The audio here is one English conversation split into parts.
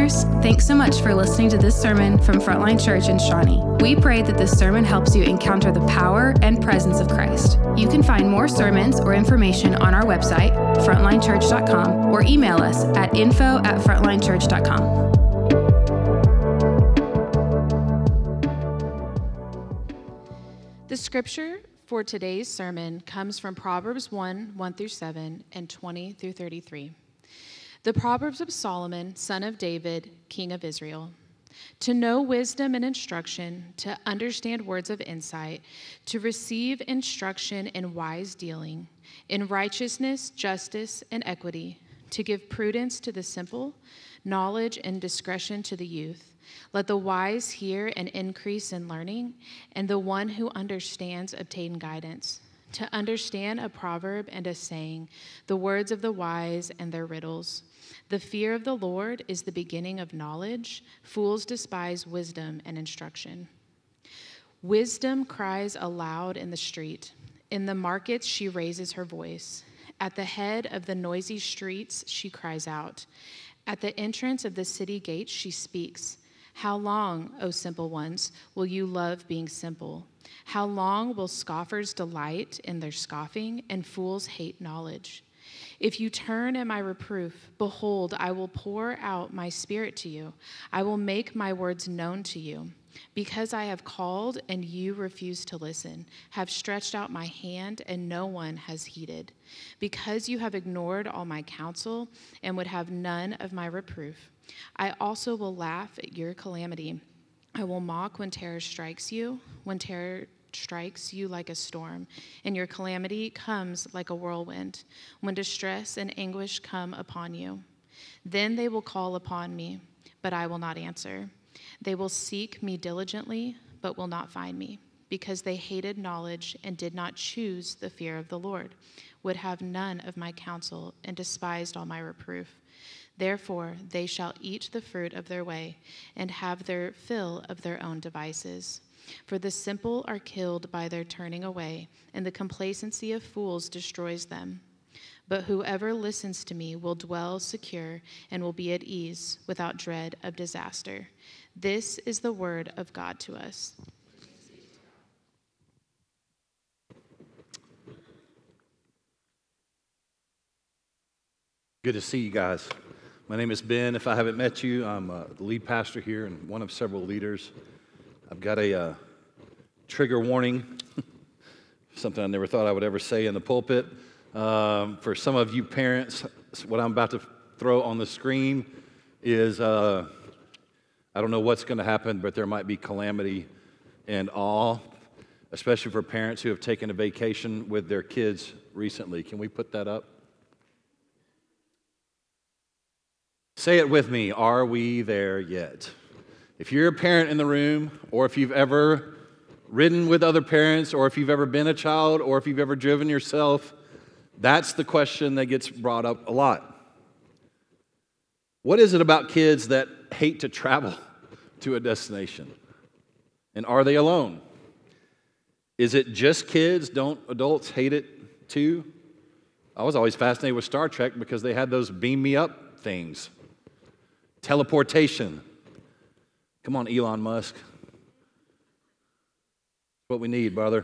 listeners, thanks so much for listening to this sermon from Frontline Church in Shawnee. We pray that this sermon helps you encounter the power and presence of Christ. You can find more sermons or information on our website, frontlinechurch.com, or email us at info@frontlinechurch.com. The scripture for today's sermon comes from Proverbs 1:1-7, and 20-33. The Proverbs of Solomon, son of David, king of Israel. To know wisdom and instruction, to understand words of insight, to receive instruction in wise dealing, in righteousness, justice, and equity, to give prudence to the simple, knowledge and discretion to the youth. Let the wise hear and increase in learning, and the one who understands obtain guidance. To understand a proverb and a saying, the words of the wise and their riddles. The fear of the Lord is the beginning of knowledge. Fools despise wisdom and instruction. Wisdom cries aloud in the street. In the markets she raises her voice. At the head of the noisy streets she cries out. At the entrance of the city gates she speaks. How long, O simple ones, will you love being simple? How long will scoffers delight in their scoffing and fools hate knowledge? If you turn at my reproof, behold, I will pour out my spirit to you. I will make my words known to you. Because I have called and you refuse to listen, have stretched out my hand and no one has heeded. Because you have ignored all my counsel and would have none of my reproof, I also will laugh at your calamity. I will mock when terror strikes you, when terror strikes you like a storm, and your calamity comes like a whirlwind, when distress and anguish come upon you. Then they will call upon me, but I will not answer. They will seek me diligently, but will not find me, because they hated knowledge and did not choose the fear of the Lord, would have none of my counsel, and despised all my reproof. Therefore they shall eat the fruit of their way, and have their fill of their own devices. For the simple are killed by their turning away, and the complacency of fools destroys them. But whoever listens to me will dwell secure and will be at ease without dread of disaster. This is the word of God to us. Good to see you guys. My name is Ben. If I haven't met you, I'm the lead pastor here and one of several leaders. I've got a trigger warning, something I never thought I would ever say in the pulpit. For some of you parents, what I'm about to throw on the screen is, I don't know what's going to happen, but there might be calamity and awe, especially for parents who have taken a vacation with their kids recently. Can we put that up? Say it with me, are we there yet? If you're a parent in the room, or if you've ever ridden with other parents, or if you've ever been a child, or if you've ever driven yourself, that's the question that gets brought up a lot. What is it about kids that hate to travel to a destination? And are they alone? Is it just kids? Don't adults hate it too? I was always fascinated with Star Trek because they had those beam me up things. Teleportation. Come on, Elon Musk. What we need, brother.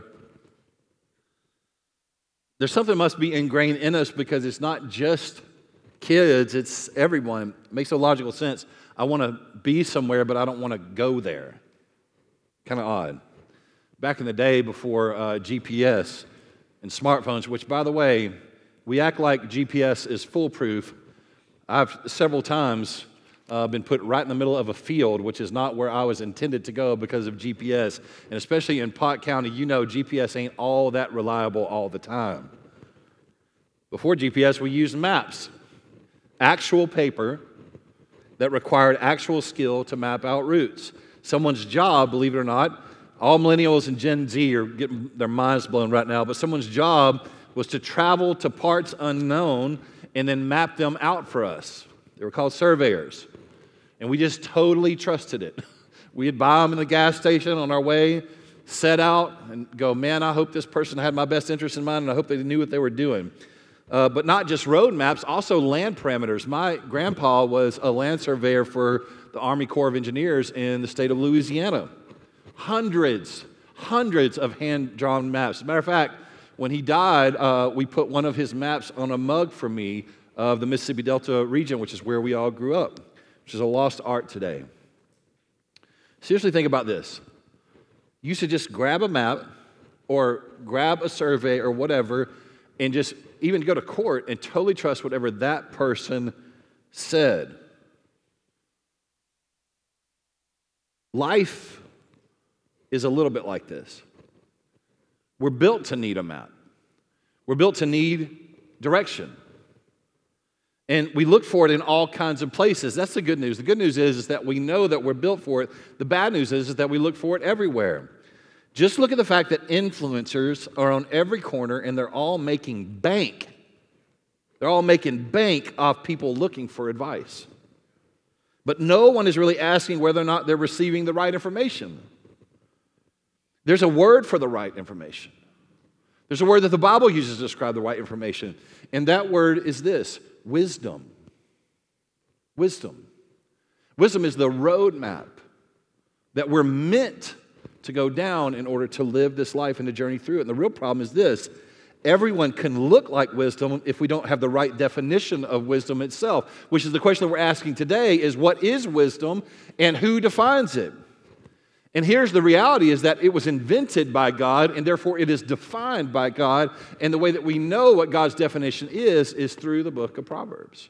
There's something that must be ingrained in us because it's not just kids, it's everyone. It makes a logical sense. I want to be somewhere, but I don't want to go there. Kind of odd. Back in the day before GPS and smartphones, which, by the way, we act like GPS is foolproof. I've several times been put right in the middle of a field, which is not where I was intended to go because of GPS. And especially in Pot County, you know GPS ain't all that reliable all the time. Before GPS, we used maps. Actual paper that required actual skill to map out routes. Someone's job, believe it or not, all millennials and Gen Z are getting their minds blown right now, but someone's job was to travel to parts unknown and then map them out for us. They were called surveyors. And we just totally trusted it. We'd buy them in the gas station on our way, set out, and go, man, I hope this person had my best interest in mind, and I hope they knew what they were doing. but not just road maps, also land parameters. My grandpa was a land surveyor for the Army Corps of Engineers in the state of Louisiana. Hundreds of hand-drawn maps. As a matter of fact, when he died, we put one of his maps on a mug for me of the Mississippi Delta region, which is where we all grew up, which is a lost art today. Seriously, think about this. You should just grab a map or grab a survey or whatever and just even go to court and totally trust whatever that person said. Life is a little bit like this. We're built to need a map. We're built to need direction. And we look for it in all kinds of places. That's the good news. The good news is that we know that we're built for it. The bad news is that we look for it everywhere. Just look at the fact that influencers are on every corner and they're all making bank. They're all making bank off people looking for advice. But no one is really asking whether or not they're receiving the right information. There's a word for the right information. There's a word that the Bible uses to describe the right information. And that word is this: wisdom. Wisdom. Wisdom is the roadmap that we're meant to go down in order to live this life and to journey through it. And the real problem is this: everyone can look like wisdom if we don't have the right definition of wisdom itself, which is the question that we're asking today: is what is wisdom and who defines it? And here's the reality, is that it was invented by God, and therefore it is defined by God, and the way that we know what God's definition is through the book of Proverbs.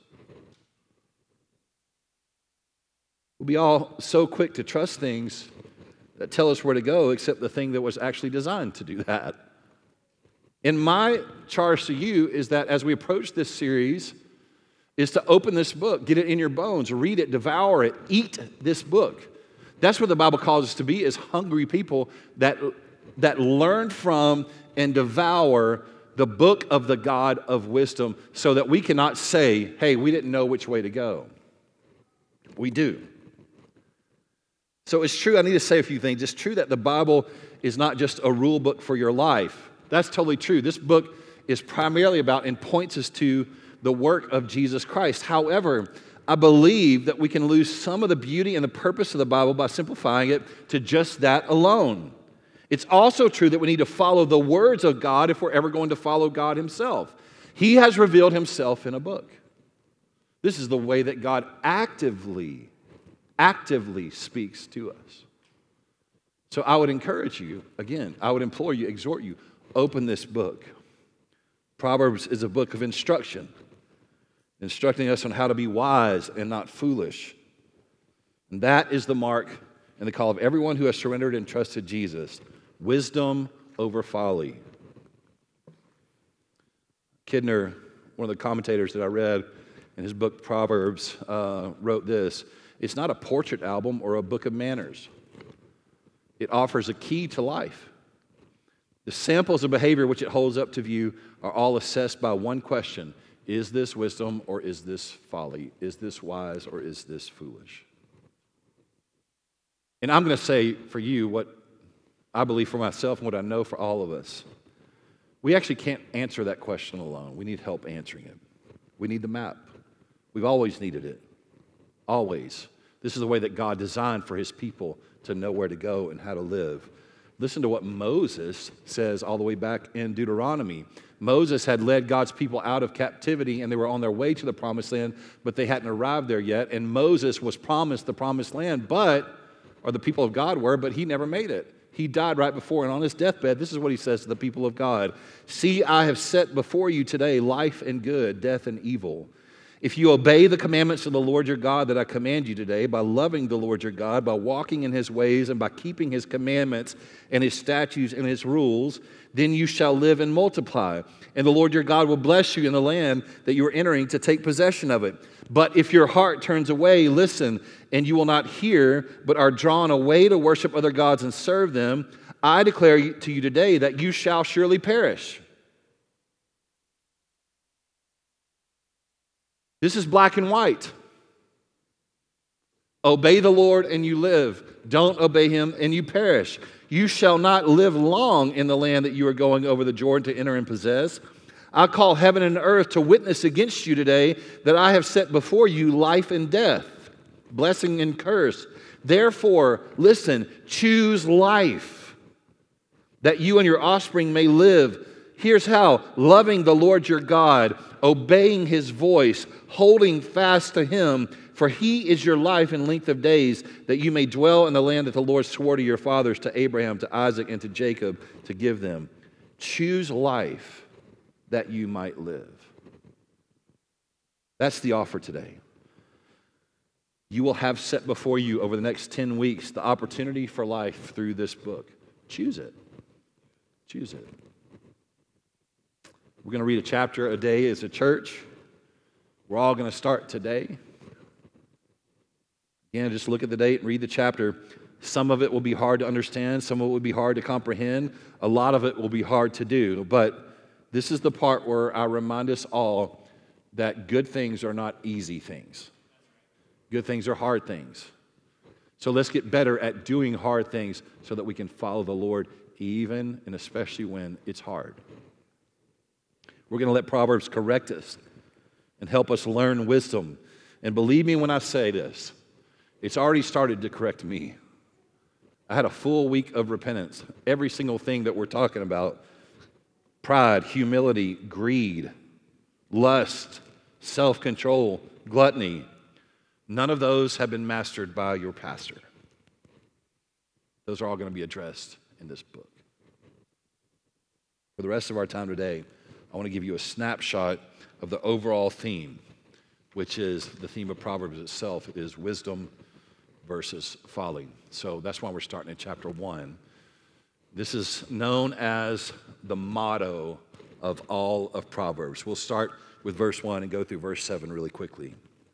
We'll be all so quick to trust things that tell us where to go, except the thing that was actually designed to do that. And my charge to you is that as we approach this series, is to open this book, get it in your bones, read it, devour it, eat this book. That's what the Bible calls us to be, is hungry people that learn from and devour the book of the God of wisdom, so that we cannot say, hey, we didn't know which way to go. We do. So it's true, I need to say a few things. It's true that the Bible is not just a rule book for your life. That's totally true. This book is primarily about and points us to the work of Jesus Christ. However, I believe that we can lose some of the beauty and the purpose of the Bible by simplifying it to just that alone. It's also true that we need to follow the words of God if we're ever going to follow God himself. He has revealed himself in a book. This is the way that God actively speaks to us. So I would encourage you, again, I would implore you, exhort you, open this book. Proverbs is a book of instruction, instructing us on how to be wise and not foolish. And that is the mark and the call of everyone who has surrendered and trusted Jesus: wisdom over folly. Kidner, one of the commentators that I read in his book Proverbs, wrote this: it's not a portrait album or a book of manners. It offers a key to life. The samples of behavior which it holds up to view are all assessed by one question: is this wisdom or is this folly? Is this wise or is this foolish? And I'm going to say for you what I believe for myself and what I know for all of us. We actually can't answer that question alone. We need help answering it. We need the map. We've always needed it. Always. This is the way that God designed for his people to know where to go and how to live. Listen to what Moses says all the way back in Deuteronomy. Moses had led God's people out of captivity, and they were on their way to the promised land, but they hadn't arrived there yet. And Moses was promised the promised land, but the people of God were, but he never made it. He died right before, and on his deathbed, this is what he says to the people of God: see, I have set before you today life and good, death and evil. If you obey the commandments of the Lord your God that I command you today, by loving the Lord your God, by walking in his ways, and by keeping his commandments and his statutes and his rules, then you shall live and multiply. And the Lord your God will bless you in the land that you are entering to take possession of it. But if your heart turns away, listen, and you will not hear, but are drawn away to worship other gods and serve them, I declare to you today that you shall surely perish. This is black and white. Obey the Lord and you live. Don't obey him and you perish. You shall not live long in the land that you are going over the Jordan to enter and possess. I call heaven and earth to witness against you today that I have set before you life and death, blessing and curse. Therefore, listen, choose life, that you and your offspring may live. Here's how: loving the Lord your God, obeying his voice, holding fast to him, for he is your life and length of days, that you may dwell in the land that the Lord swore to your fathers, to Abraham, to Isaac, and to Jacob, to give them. Choose life that you might live. That's the offer today. You will have set before you over the next 10 weeks the opportunity for life through this book. Choose it. Choose it. We're going to read a chapter a day as a church. We're all going to start today. Again, just look at the date and read the chapter. Some of it will be hard to understand. Some of it will be hard to comprehend. A lot of it will be hard to do. But this is the part where I remind us all that good things are not easy things. Good things are hard things. So let's get better at doing hard things so that we can follow the Lord even and especially when it's hard. We're going to let Proverbs correct us and help us learn wisdom. And believe me when I say this, it's already started to correct me. I had a full week of repentance. Every single thing that we're talking about: pride, humility, greed, lust, self-control, gluttony. None of those have been mastered by your pastor. Those are all going to be addressed in this book. For the rest of our time today, I want to give you a snapshot of the overall theme, which is the theme of Proverbs itself. It is wisdom versus folly. So that's why we're starting in chapter 1. This is known as the motto of all of Proverbs. We'll start with verse 1 and go through verse 7 really quickly.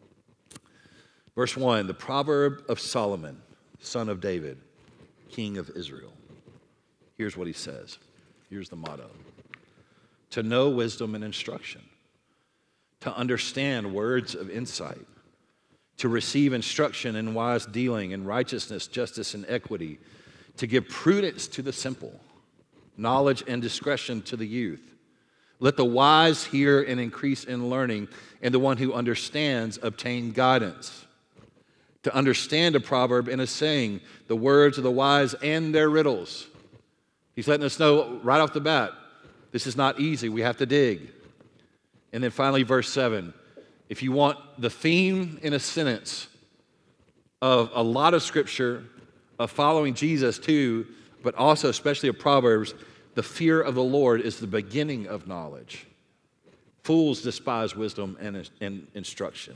Verse 1, the proverb of Solomon, son of David, king of Israel. Here's what he says. Here's the motto: to know wisdom and instruction, to understand words of insight, to receive instruction in wise dealing and righteousness, justice, and equity, to give prudence to the simple, knowledge and discretion to the youth. Let the wise hear and increase in learning, and the one who understands obtain guidance. To understand a proverb and a saying, the words of the wise and their riddles. He's letting us know right off the bat, this is not easy. We have to dig. And then finally, verse 7. If you want the theme in a sentence of a lot of Scripture, of following Jesus too, but also especially of Proverbs, the fear of the Lord is the beginning of knowledge. Fools despise wisdom and instruction.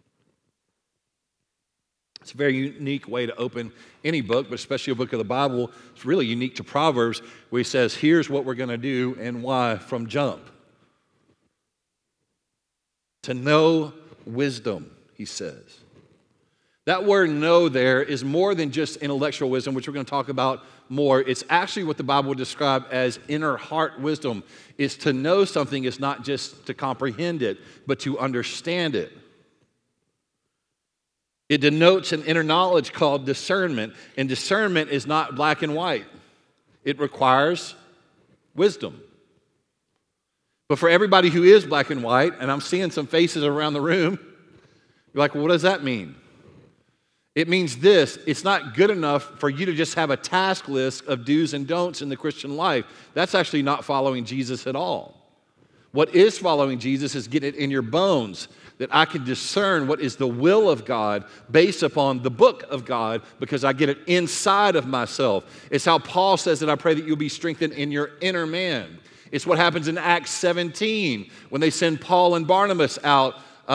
It's a very unique way to open any book, but especially a book of the Bible. It's really unique to Proverbs, where he says, here's what we're going to do and why from jump. To know wisdom, he says. That word know there is more than just intellectual wisdom, which we're going to talk about more. It's actually what the Bible would describe as inner heart wisdom. Is to know something is not just to comprehend it, but to understand it. It denotes an inner knowledge called discernment, and discernment is not black and white. It requires wisdom. But for everybody who is black and white, and I'm seeing some faces around the room, you're like, well, what does that mean? It means this: it's not good enough for you to just have a task list of do's and don'ts in the Christian life. That's actually not following Jesus at all. What is following Jesus is getting it in your bones, that I can discern what is the will of God based upon the book of God, because I get it inside of myself. It's how Paul says that I pray that you'll be strengthened in your inner man. It's what happens in Acts 17 when they send Paul and Barnabas out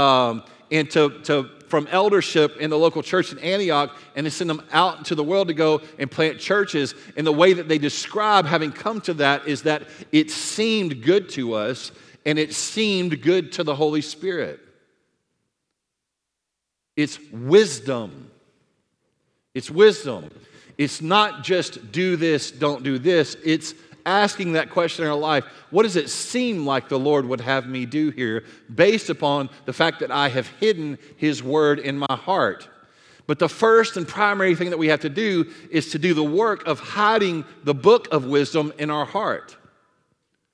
from eldership in the local church in Antioch, and they send them out into the world to go and plant churches. And the way that they describe having come to that is that it seemed good to us, and it seemed good to the Holy Spirit. It's wisdom. It's wisdom. It's not just do this, don't do this. It's asking that question in our life: what does it seem like the Lord would have me do here, based upon the fact that I have hidden His word in my heart? But the first and primary thing that we have to do is to do the work of hiding the book of wisdom in our heart.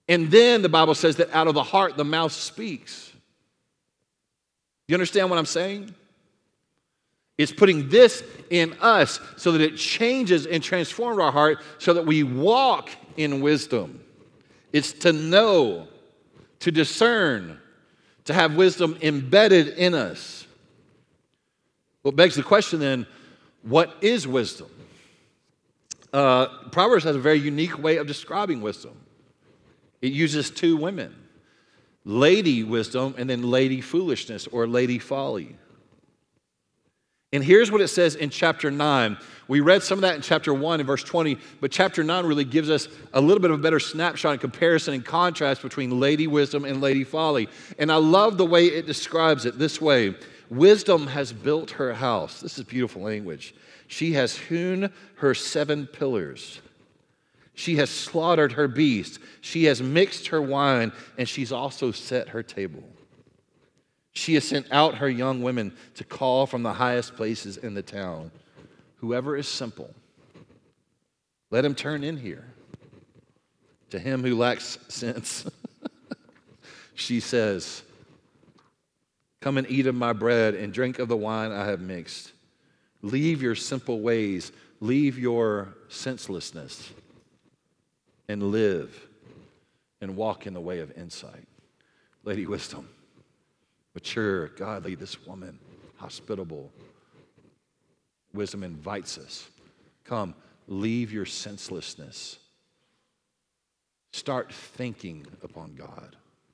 And then the Bible says that out of the heart, the mouth speaks. You understand what I'm saying? It's putting this in us so that it changes and transforms our heart so that we walk in wisdom. It's to know, to discern, to have wisdom embedded in us. Well, it begs the question then, what is wisdom? Proverbs has a very unique way of describing wisdom. It uses two women, lady wisdom and then lady foolishness or lady folly. And here's what it says in chapter 9. We read some of that in chapter 1 and verse 20, but chapter 9 really gives us a little bit of a better snapshot and comparison and contrast between lady wisdom and lady folly. And I love the way it describes it this way. Wisdom has built her house. This is beautiful language. She has hewn her 7 pillars. She has slaughtered her beasts. She has mixed her wine, and she's also set her table. She has sent out her young women to call from the highest places in the town. Whoever is simple, let him turn in here. To him who lacks sense, she says, come and eat of my bread and drink of the wine I have mixed. Leave your simple ways, leave your senselessness, and live and walk in the way of insight. Lady Wisdom, mature, godly, this woman, hospitable. Wisdom invites us. Come, leave your senselessness. Start thinking upon God.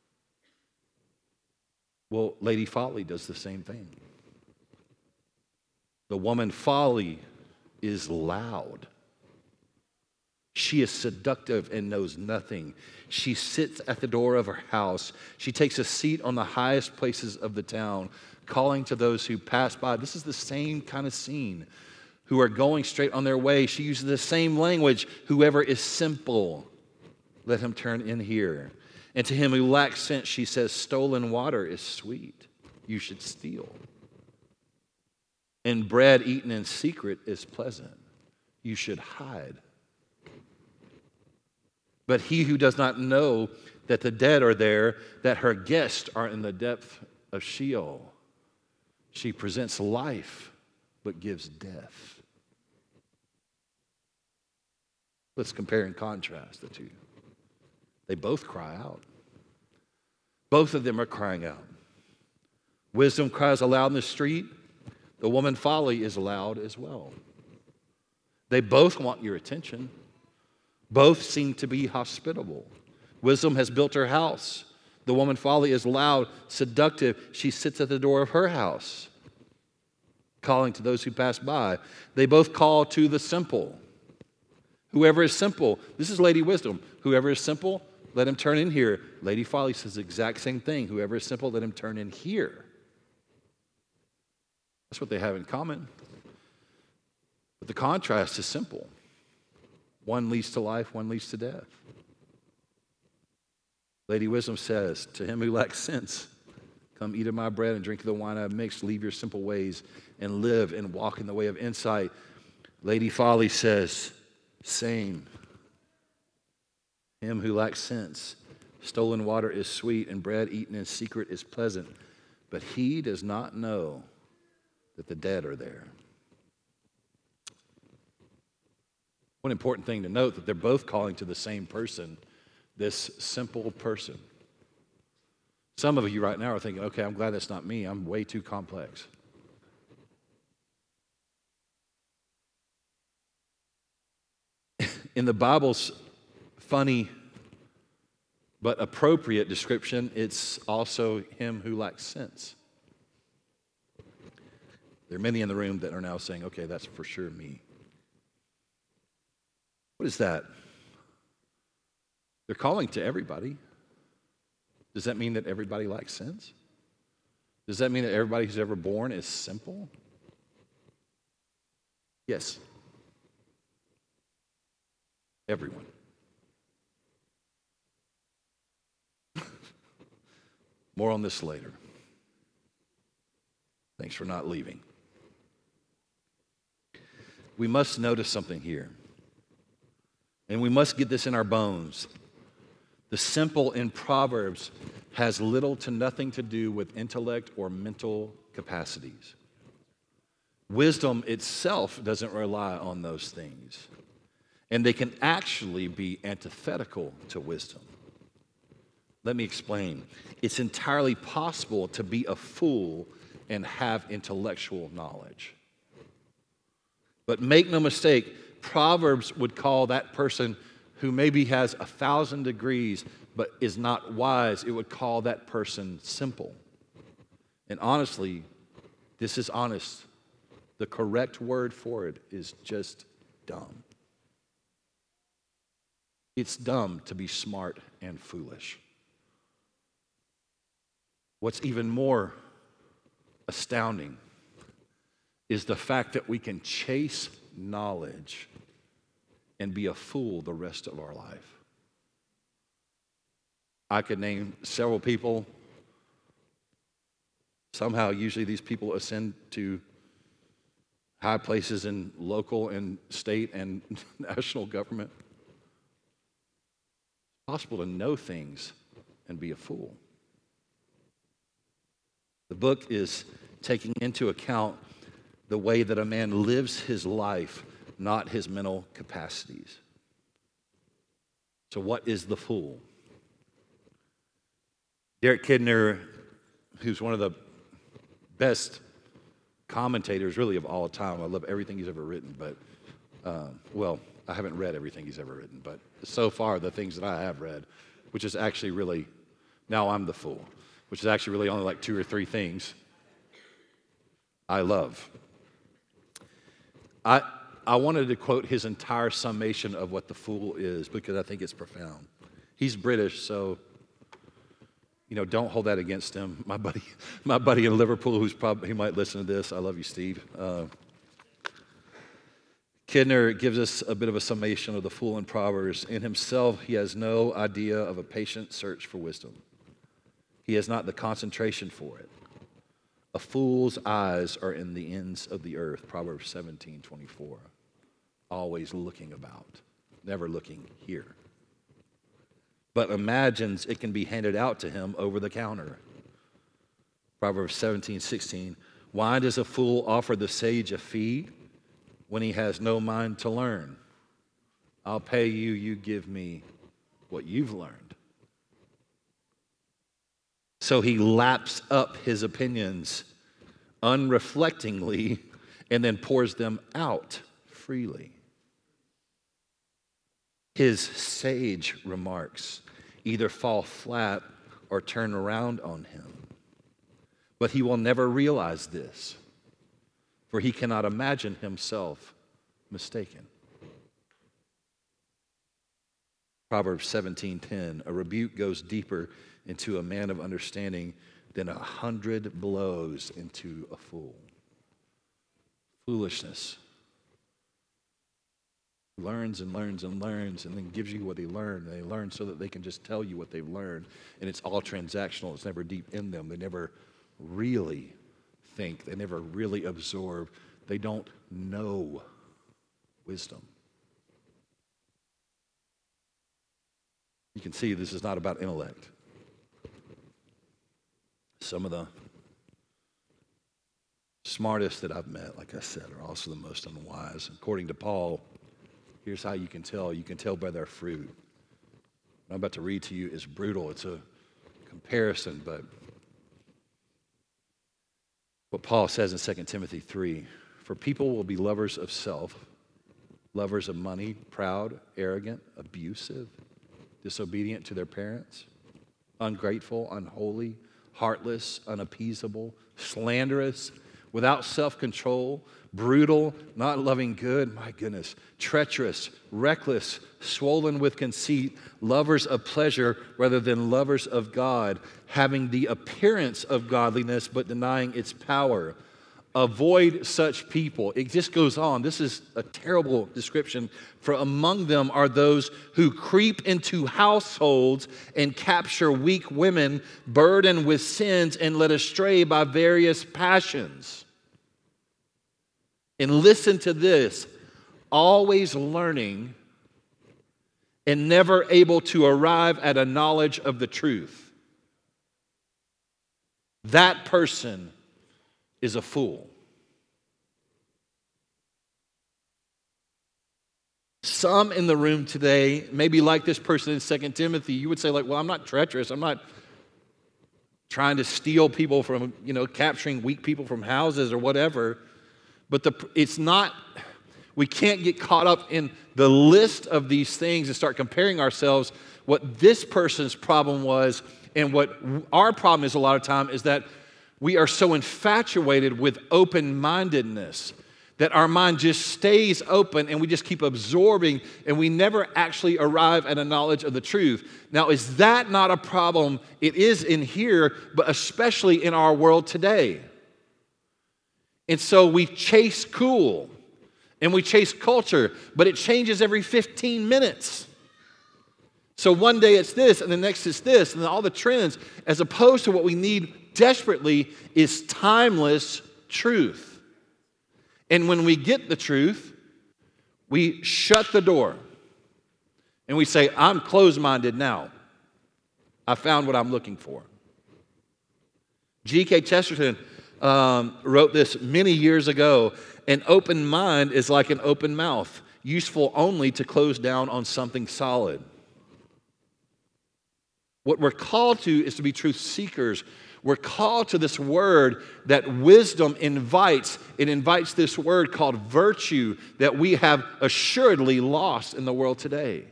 Well, Lady Folly does the same thing. The woman Folly is loud. She is seductive and knows nothing. She sits at the door of her house. She takes a seat on the highest places of the town, calling to those who pass by. This is the same kind of scene. Who are going straight on their way. She uses the same language. Whoever is simple, let him turn in here. And to him who lacks sense, she says, stolen water is sweet. You should steal. And bread eaten in secret is pleasant. You should hide. But he who does not know that the dead are there, that her guests are in the depth of Sheol, she presents life, but gives death. Let's compare and contrast the two. They both cry out. Both of them are crying out. Wisdom cries aloud in the street. The woman Folly is loud as well. They both want your attention. Both seem to be hospitable. Wisdom has built her house. The woman Folly is loud, seductive. She sits at the door of her house, calling to those who pass by. They both call to the simple. Whoever is simple, this is Lady Wisdom. Whoever is simple, let him turn in here. Lady Folly says the exact same thing. Whoever is simple, let him turn in here. That's what they have in common. But the contrast is simple. One leads to life, one leads to death. Lady Wisdom says, to him who lacks sense, come eat of my bread and drink of the wine I have mixed. Leave your simple ways and live and walk in the way of insight. Lady Folly says, same. Him who lacks sense, stolen water is sweet and bread eaten in secret is pleasant. But he does not know that the dead are there. One important thing to note that they're both calling to the same person, this simple person. Some of you right now are thinking, okay, I'm glad that's not me. I'm way too complex. In the Bible's funny but appropriate description, it's also him who lacks sense. There are many in the room that are now saying, okay, that's for sure me. What is that? They're calling to everybody. Does that mean that everybody lacks sense? Does that mean that everybody who's ever born is simple? Yes. Everyone. More on this later. Thanks for not leaving. We must notice something here. And we must get this in our bones. The simple in Proverbs has little to nothing to do with intellect or mental capacities. Wisdom itself doesn't rely on those things, and they can actually be antithetical to wisdom. Let me explain. It's entirely possible to be a fool and have intellectual knowledge. But make no mistake, Proverbs would call that person who maybe has 1,000 degrees but is not wise, it would call that person simple. And honestly, this is honest. The correct word for it is just dumb. It's dumb to be smart and foolish. What's even more astounding is the fact that we can chase knowledge and be a fool the rest of our life. I could name several people. Somehow, usually these people ascend to high places in local and state and national government. It's possible to know things and be a fool. The book is taking into account the way that a man lives his life, not his mental capacities. So what is the fool? Derek Kidner, who's one of the best commentators really of all time. I love everything he's ever written, but, I haven't read everything he's ever written, but so far the things that I have read, which is actually really, now I'm the fool, which is actually really only like 2 or 3 things I love. I wanted to quote his entire summation of what the fool is because I think it's profound. He's British, so don't hold that against him. My buddy in Liverpool, he might listen to this. I love you, Steve. Kidner gives us a bit of a summation of the fool in Proverbs. In himself, he has no idea of a patient search for wisdom. He has not the concentration for it. A fool's eyes are in the ends of the earth, Proverbs 17:24. Always looking about, never looking here. But imagines it can be handed out to him over the counter. Proverbs 17:16. Why does a fool offer the sage a fee when he has no mind to learn? I'll pay you, you give me what you've learned. So he laps up his opinions unreflectingly and then pours them out freely. His sage remarks either fall flat or turn around on him. But he will never realize this, for he cannot imagine himself mistaken. Proverbs 17:10, a rebuke goes deeper into a man of understanding than 100 blows into a fool. Foolishness. Learns and learns and learns and then gives you what they learn. They learn so that they can just tell you what they've learned. And it's all transactional. It's never deep in them. They never really think. They never really absorb. They don't know wisdom. You can see this is not about intellect. Some of the smartest that I've met, like I said, are also the most unwise. According to Paul, here's how you can tell. You can tell by their fruit. What I'm about to read to you is brutal. It's a comparison, but what Paul says in 2 Timothy 3, for people will be lovers of self, lovers of money, proud, arrogant, abusive, disobedient to their parents, ungrateful, unholy, heartless, unappeasable, slanderous, without self-control, brutal, not loving good, my goodness, treacherous, reckless, swollen with conceit, lovers of pleasure rather than lovers of God, having the appearance of godliness but denying its power. Avoid such people. It just goes on. This is a terrible description. For among them are those who creep into households and capture weak women, burdened with sins and led astray by various passions. And listen to this, always learning and never able to arrive at a knowledge of the truth. That person is a fool. Some in the room today, maybe like this person in 2 Timothy, you would say like, well, I'm not treacherous. I'm not trying to steal people from, capturing weak people from houses or whatever. But it's not, we can't get caught up in the list of these things and start comparing ourselves. What this person's problem was and what our problem is a lot of time is that we are so infatuated with open-mindedness that our mind just stays open and we just keep absorbing and we never actually arrive at a knowledge of the truth. Now, is that not a problem? It is in here, but especially in our world today. And so we chase cool and we chase culture, but it changes every 15 minutes. So one day it's this and the next it's this and all the trends, as opposed to what we need desperately is timeless truth. And when we get the truth, we shut the door and we say, I'm closed-minded now. I found what I'm looking for. G.K. Chesterton wrote this many years ago. An open mind is like an open mouth, useful only to close down on something solid. What we're called to is to be truth seekers. We're called to this word that wisdom invites. It invites this word called virtue that we have assuredly lost in the world today.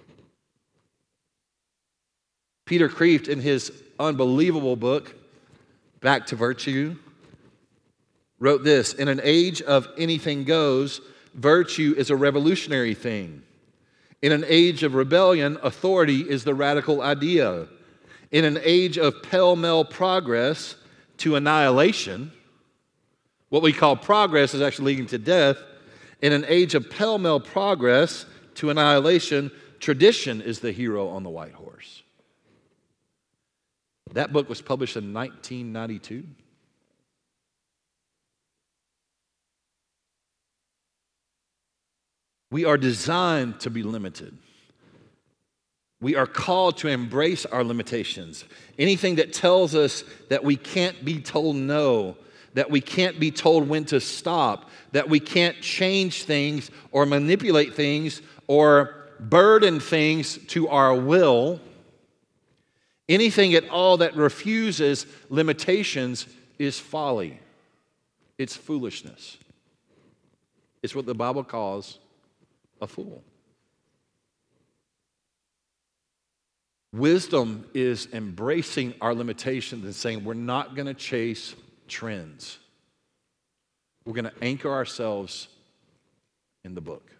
Peter Kreeft, in his unbelievable book, Back to Virtue, wrote this: in an age of anything goes, virtue is a revolutionary thing. In an age of rebellion, authority is the radical idea. In an age of pell-mell progress to annihilation, what we call progress is actually leading to death. In an age of pell-mell progress to annihilation, tradition is the hero on the white horse. That book was published in 1992. We are designed to be limited. We are called to embrace our limitations. Anything that tells us that we can't be told no, that we can't be told when to stop, that we can't change things or manipulate things or burden things to our will, anything at all that refuses limitations is folly. It's foolishness. It's what the Bible calls a fool. Wisdom is embracing our limitations and saying we're not going to chase trends. We're going to anchor ourselves in the book.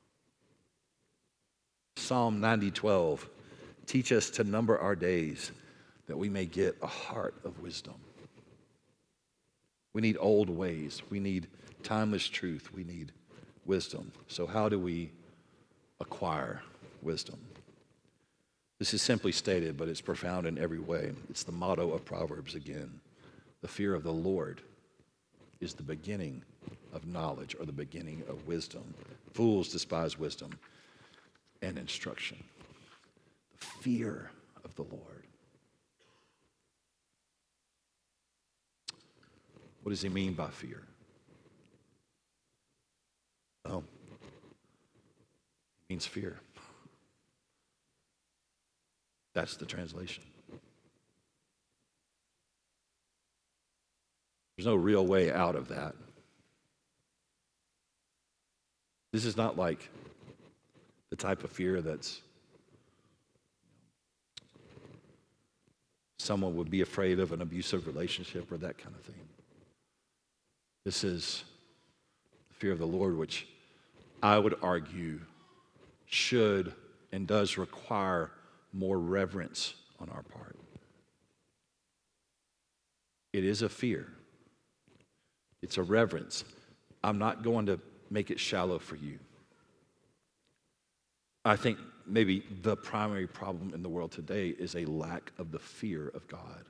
Psalm 90:12, teach us to number our days that we may get a heart of wisdom. We need old ways. We need timeless truth. We need wisdom. So how do we acquire wisdom? This is simply stated, but it's profound in every way. It's the motto of Proverbs again. The fear of the Lord is the beginning of knowledge, or the beginning of wisdom. Fools despise wisdom and instruction. The fear of the Lord. What does he mean by fear? Well, it means fear. That's the translation. There's no real way out of that. This is not like the type of fear that's someone would be afraid of an abusive relationship or that kind of thing. This is the fear of the Lord, which I would argue should and does require more reverence on our part. It is a fear. It's a reverence. I'm not going to make it shallow for you. I think maybe the primary problem in the world today is a lack of the fear of God.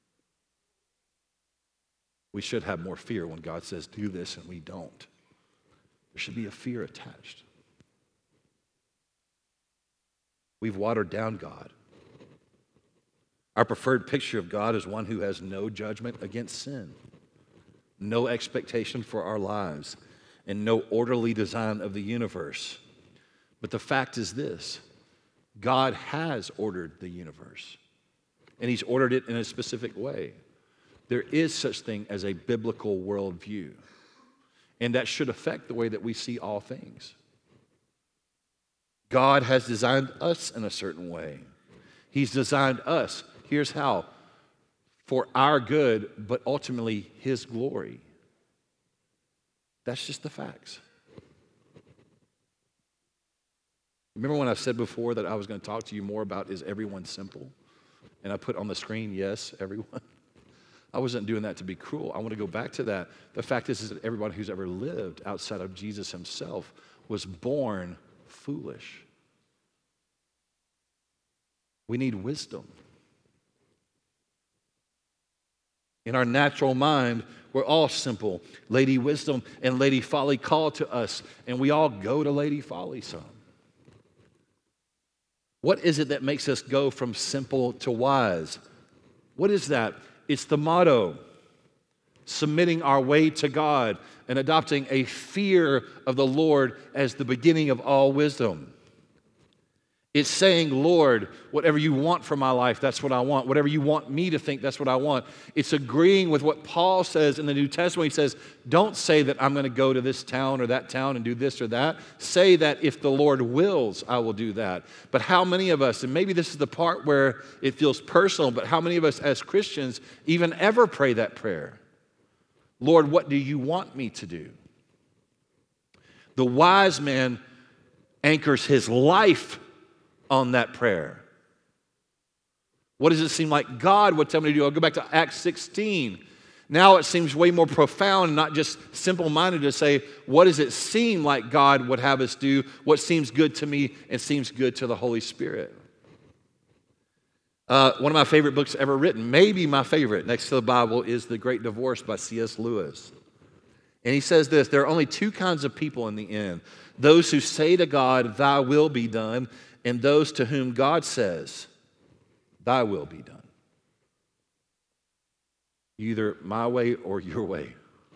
We should have more fear when God says, do this, and we don't. There should be a fear attached. We've watered down God. Our preferred picture of God is one who has no judgment against sin, no expectation for our lives, and no orderly design of the universe. But the fact is this: God has ordered the universe, and He's ordered it in a specific way. There is such thing as a biblical worldview, and that should affect the way that we see all things. God has designed us in a certain way. He's designed us, here's how, for our good, but ultimately His glory. That's just the facts. Remember when I said before that I was going to talk to you more about, is everyone simple? And I put on the screen, yes, everyone. I wasn't doing that to be cruel. I want to go back to that. The fact is that everyone who's ever lived outside of Jesus Himself was born foolish. We need wisdom. In our natural mind, we're all simple. Lady Wisdom and Lady Folly call to us, and we all go to Lady Folly some. What is it that makes us go from simple to wise? What is that? It's the motto: submitting our way to God and adopting a fear of the Lord as the beginning of all wisdom. It's saying, Lord, whatever you want for my life, that's what I want. Whatever you want me to think, that's what I want. It's agreeing with what Paul says in the New Testament. He says, don't say that I'm going to go to this town or that town and do this or that. Say that if the Lord wills, I will do that. But how many of us, and maybe this is the part where it feels personal, but how many of us as Christians even ever pray that prayer? Lord, what do you want me to do? The wise man anchors his life on that prayer. What does it seem like God would tell me to do? I'll go back to Acts 16. Now it seems way more profound, not just simple-minded to say, what does it seem like God would have us do? What seems good to me and seems good to the Holy Spirit? One of my favorite books ever written, maybe my favorite, next to the Bible, is The Great Divorce by C.S. Lewis. And he says this: there are only two kinds of people in the end: those who say to God, thy will be done, and those to whom God says, thy will be done. Either my way or your way.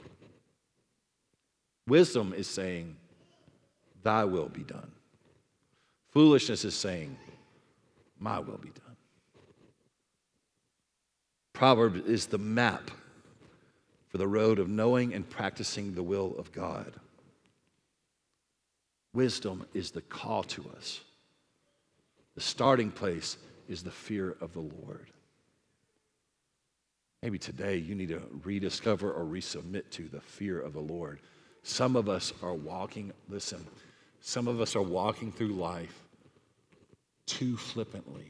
Wisdom is saying, thy will be done. Foolishness is saying, my will be done. Proverbs is the map for the road of knowing and practicing the will of God. Wisdom is the call to us. The starting place is the fear of the Lord. Maybe today you need to rediscover or resubmit to the fear of the Lord. Some of us are walking through life too flippantly.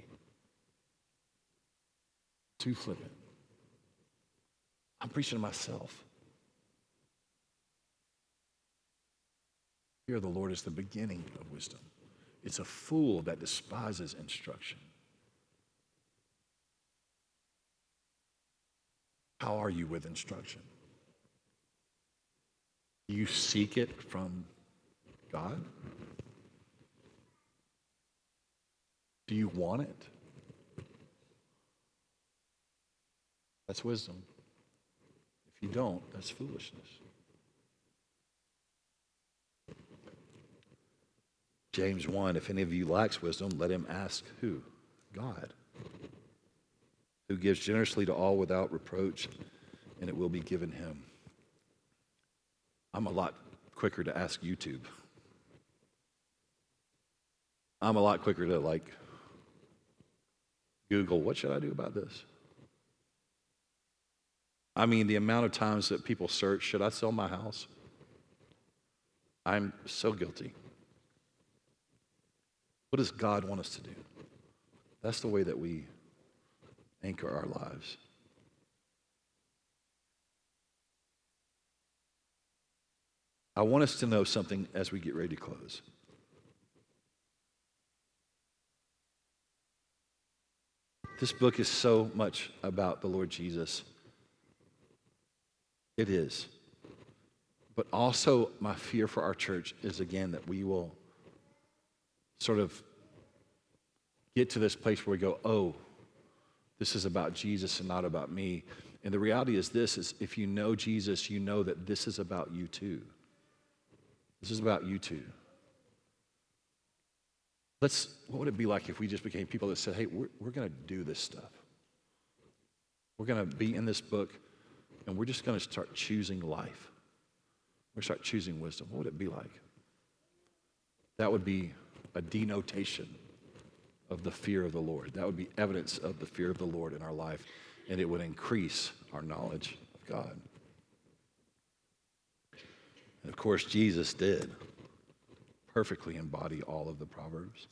Too flippant. I'm preaching to myself. Fear of the Lord is the beginning of wisdom. It's a fool that despises instruction. How are you with instruction? Do you seek it from God? Do you want it? That's wisdom. If you don't, that's foolishness. James 1, if any of you lacks wisdom, let him ask who? God, who gives generously to all without reproach, and it will be given him. I'm a lot quicker to ask YouTube. I'm a lot quicker to Google, what should I do about this? I mean, the amount of times that people search, should I sell my house? I'm so guilty. What does God want us to do? That's the way that we anchor our lives. I want us to know something as we get ready to close. This book is so much about the Lord Jesus. It is. But also my fear for our church is, again, that we will sort of get to this place where we go, oh, this is about Jesus and not about me. And the reality is this, is if you know Jesus, you know that this is about you too. This is about you too. What would it be like if we just became people that said, hey, we're going to do this stuff. We're going to be in this book, and we're just going to start choosing life. We're going to start choosing wisdom. What would it be like? That would be a denotation of the fear of the Lord. That would be evidence of the fear of the Lord in our life, and it would increase our knowledge of God. And of course, Jesus did perfectly embody all of the Proverbs.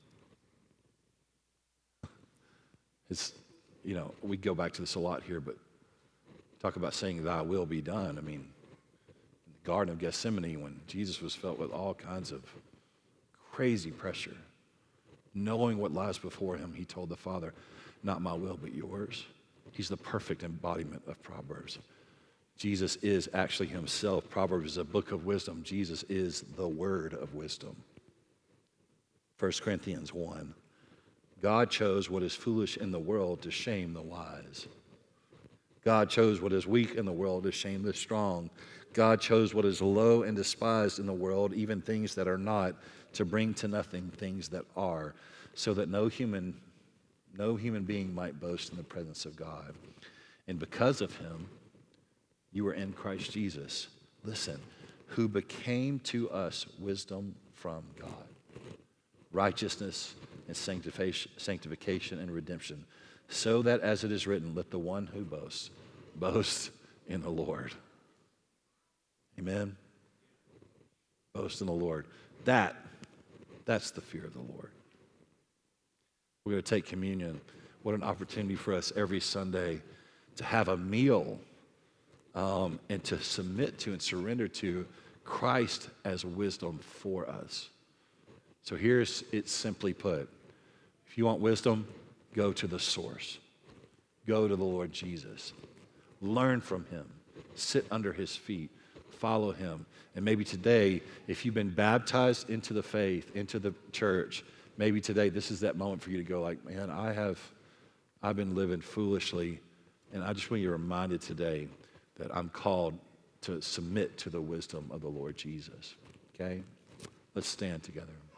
We go back to this a lot here, but talk about saying thy will be done. I mean, in the Garden of Gethsemane, when Jesus was felt with all kinds of crazy pressure, knowing what lies before him, he told the Father, not my will, but yours. He's the perfect embodiment of Proverbs. Jesus is actually himself. Proverbs is a book of wisdom. Jesus is the word of wisdom. 1 Corinthians 1. God chose what is foolish in the world to shame the wise. God chose what is weak in the world to shame the strong. God chose what is low and despised in the world, even things that are not, to bring to nothing things that are, so that no human being might boast in the presence of God. And because of him, you are in Christ Jesus. Listen, who became to us wisdom from God, righteousness and sanctification and redemption, so that as it is written, let the one who boasts, boast in the Lord. Amen? Boast in the Lord. That's the fear of the Lord. We're going to take communion. What an opportunity for us every Sunday to have a meal and to submit to and surrender to Christ as wisdom for us. So here's it simply put. If you want wisdom, go to the source. Go to the Lord Jesus. Learn from him. Sit under his feet. Follow him. And maybe today, if you've been baptized into the faith, into the church, maybe today this is that moment for you to go like, man, I've been living foolishly, and I just want you reminded today that I'm called to submit to the wisdom of the Lord Jesus. Okay? Let's stand together.